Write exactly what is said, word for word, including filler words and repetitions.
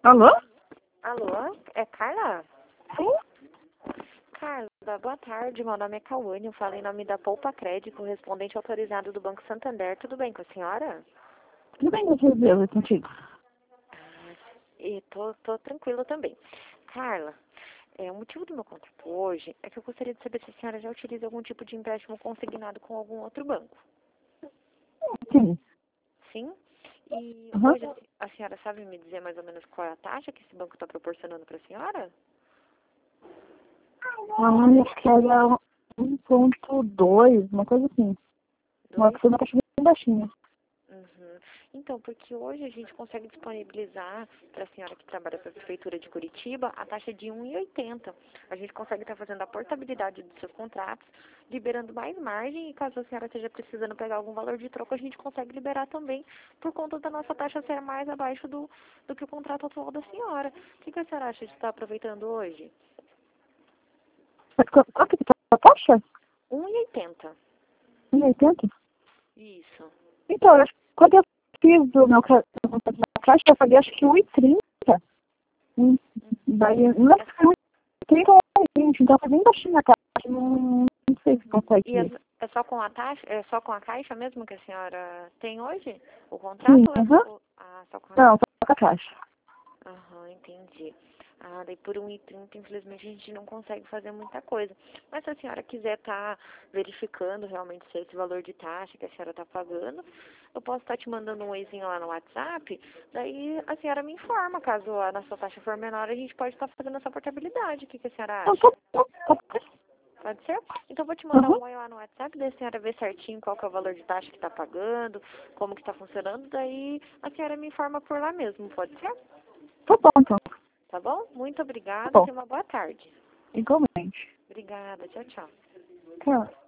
Alô? Alô? É Carla? Sim? Carla, boa tarde. Meu nome é Cauane. Eu falo em nome da Poupa Crédito, correspondente autorizado do Banco Santander. Tudo bem com a senhora? Tudo bem, graças a Deus, é contigo. Ah, e tô, tô tranquila também. Carla, é, o motivo do meu contato hoje é que eu gostaria de saber se a senhora já utiliza algum tipo de empréstimo consignado com algum outro banco. Sim. Sim? E Uhum. hoje a senhora sabe me dizer mais ou menos qual é a taxa que esse banco está proporcionando para a senhora? Ah, acho que era um ponto dois, uma coisa assim. Uma Dois? que foi uma taxa bem baixinha. Uhum. Então, porque hoje a gente consegue disponibilizar para a senhora que trabalha para a Prefeitura de Curitiba a taxa de um e oitenta. A gente consegue estar fazendo a portabilidade dos seus contratos, liberando mais margem e caso a senhora esteja precisando pegar algum valor de troco, a gente consegue liberar também por conta da nossa taxa ser mais abaixo do, do que o contrato atual da senhora. O que, que a senhora acha de estar aproveitando hoje? Mas qual qual que tá a taxa? um e oitenta. um e oitenta? Isso. Então, eu acho que quando eu fiz o meu ca- meu contrato na caixa, eu paguei acho que um e trinta. Hum, Daí, não lembro se foi um e trinta ou um e vinte, então foi bem baixinha a taxa. Não, não sei se E é, consegue. é só com a taxa, é só com a caixa mesmo que a senhora tem hoje? O Sim, contrato ou é aham. o- ah, só com a Não, só com a caixa. Aham, entendi. Ah, daí por um e trinta, infelizmente, a gente não consegue fazer muita coisa. Mas se a senhora quiser estar verificando realmente se é esse valor de taxa que a senhora está pagando, eu posso estar te mandando um oizinho lá no WhatsApp, daí a senhora me informa, caso a nossa taxa for menor, a gente pode estar fazendo essa portabilidade. O que, que a senhora Não, acha? tá bom, tá bom. Pode ser? Então eu vou te mandar Uhum. um oi lá no WhatsApp, daí a senhora vê certinho qual que é o valor de taxa que está pagando, como que está funcionando, daí a senhora me informa por lá mesmo, pode ser? Tá bom, então. Tá bom? Muito Tá obrigada. bom. Tenha uma boa tarde. Igualmente. Obrigada. Tchau, tchau. Tchau.